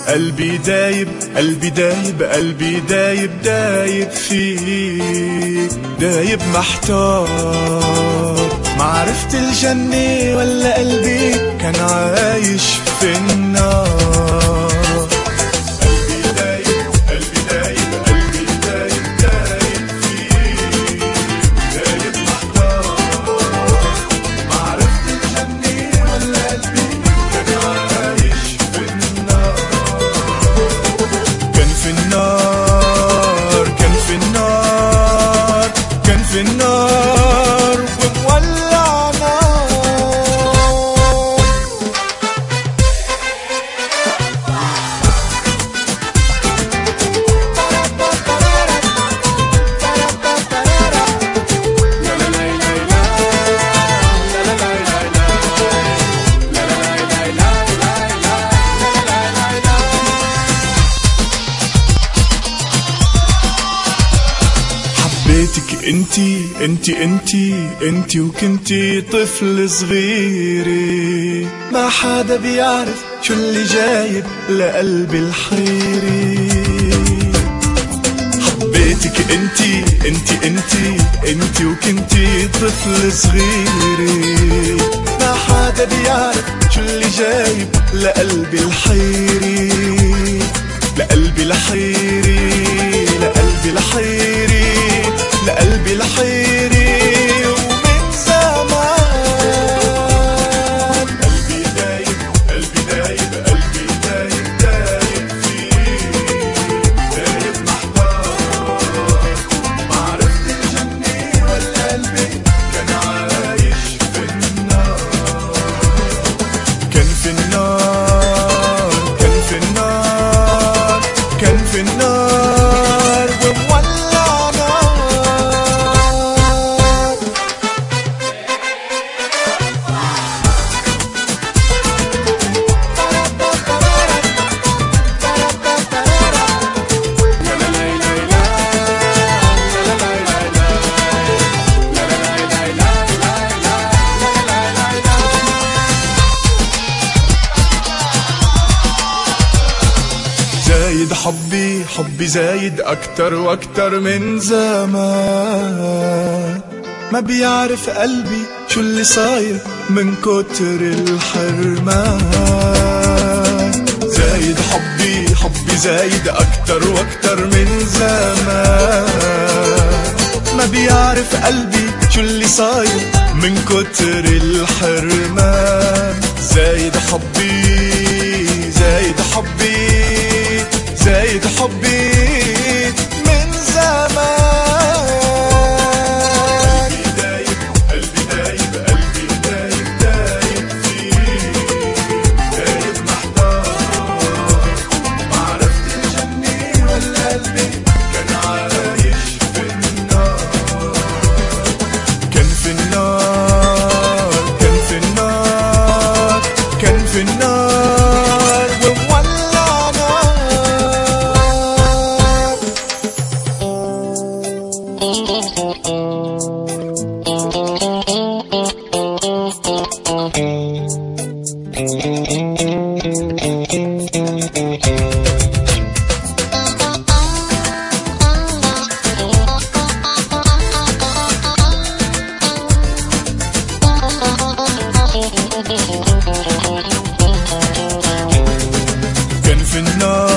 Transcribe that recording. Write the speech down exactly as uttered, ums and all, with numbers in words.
قلبي دايب قلبي دايب قلبي دايب دايب فيك، دايب محتار، معرفت الجنة ولا قلبي كان عايش في النار. قلبي دايب قلبي دايب قلبي دايب دايب فيك، دايب محتار، معرفت الجنة ولا قلبي كان عايش في النار. كان في النار كان في النار كان في النار ومولع نار. حبيتك انتي انتي انتي انتي وكنتي طفل صغيري، ما حدا بيعرف شو اللي جايب لقلبي الحيري. حبيتك انتي انتي انتي انتي وكنتي طفل صغيري، ما حدا بيعرف شو اللي جايب لقلبي الحيري، لقلبي الحيري لقلبي الحيري لقلبي الحيري. ومن زمان قلبي دايب قلبي دايب قلبي دايب دايب فيك، دايب محتار، معرفت الجنة ولا قلبي كان عايش في النار. كان في النار كان في النار كان في النار ومولع نار. زايد حبي حبي زايد أكتر وأكتر من زمان، ما بيعرف قلبي شو اللي صاير من كتر الحرمان. زايد حبي حبي زايد أكتر وأكتر من زمان، ما بيعرف قلبي شو اللي صاير من كتر الحرمان. زايد حبي زايد حبي زايد حبي من زمان. قلبي دايب قلبي دايب قلبي دايب دايب فيك، دايب محتار، معرفت الجنة ولا قلبي كان عايش في النار. كان في النار كان في النار كان في النار ومولع نار. كان في النار